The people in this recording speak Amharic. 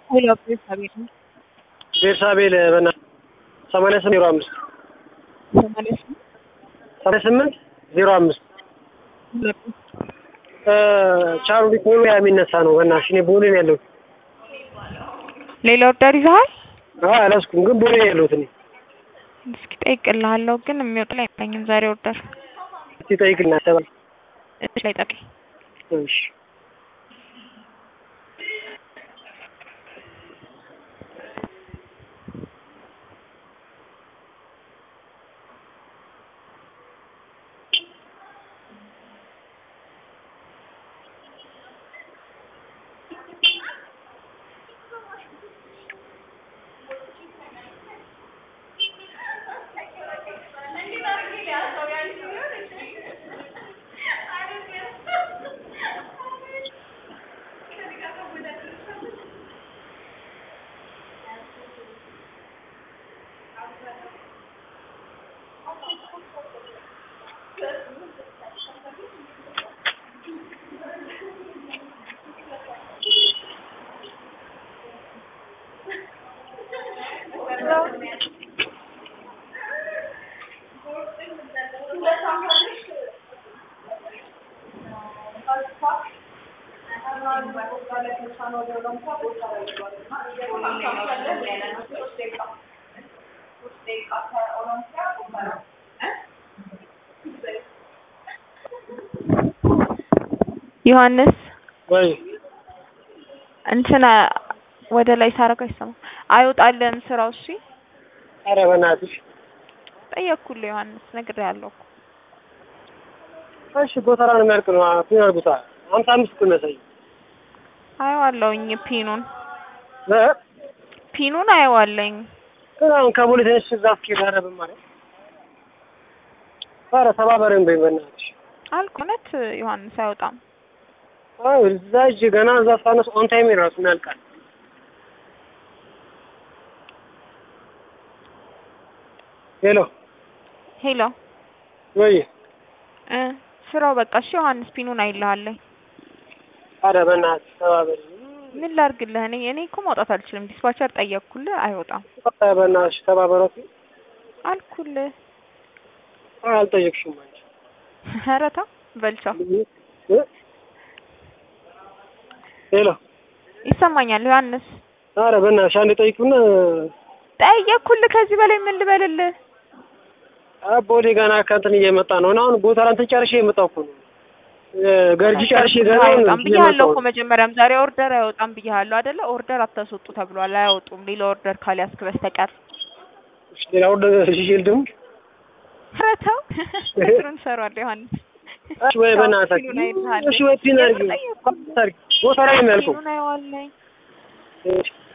ሄሎ ቤርሳቤል ነው። ቤርሳቤል በና 8805 8805 ቻርሊ ኮሪያ የሚነሳ ነው። በእናትሽ እኔ ቦሌ ነው ያለሁት። ሌላ ኦርደር ይዘሃል? አላስኩም ግን ቦሌ ነው ያለሁት እኔ። እስኪ ጠይቅልሃለሁ ግን የሚወጣ አይመስለኝም ዛሬ ኦርደር። እስኪ ጠይቅልና ተባል። እሺ ላይ ጠይቅ። እሺ ዮሐንስ ወይ እንትና ወደ ላይ ሳረጋ ይሰማ አይወጣልህም ስራው። እሺ ኧረ በእናትሽ ጠየቅኩልህ ዮሐንስ ነግሬሃለሁ እኮ። እሺ ጎተራ ነው የሚያልቅ ነው ፊናል ቦታ 55 እኮ የሚያሳይ አየዋለሁኝ ፒኑን አየዋለኝ። ግን አሁን ከቦሌ ተነስቼ እዛ እስኪሄድ ኧረ በማርያም ኧረ ተባበረኝ በይ በእናትሽ አልኩ። እውነት ዮሐንስ አይወጣም። አዎ እዛ ሂጅ ገና እዛ ሳነስ ኦን ታይም ራሱ ያልቃል። ሄሎ ወይ ስራው በቃ እሺ ዮሐንስ ፒኑን አይልሃለኝ። ኧረ በእናትሽ ተባበረኝ። ምን ላድርግልህ? እኔ እኮ ማውጣት አልችልም። ዲስፓቸር ጠየቅኩልህ አይወጣም። በእናትሽ ተባበሯት አልኩልህ። አልጠየቅሽም አንቺ። ኧረ ተው በልቻው። ሄሎ ይሰማኛል ዮሐንስ? ኧረ በእናትሽ አንዴ ጠይቁና። ጠየቅኩልህ። ከዚህ በላይ ምን ልበልልህ? ቦሌ ገና ከእንትን እየመጣ ነው። አሁን ጎተራን ጨርሼ የመጣሁ እኮ ነው። ገርጂ ጨርሼ ገና አይወጣም ብያለሁ እኮ መጀመሪያም። ዛሬ ኦርደር አይወጣም ብያለሁ አይደለ? ኦርደር አታስወጡ ተብሏል። አያወጡም ሌላ ኦርደር ካልያዝክ በስተቀር። ሌላ ኦርደር ይዤ ልደውል? ኧረ ተው ስሩን ሰሯል ዮሐንስ። እሺ ወይ በእናትህ እሺ ወይ ፒን አድርጊው። ጎተራ ነው የሚያልቀው። ፒኑን አየዋለኝ።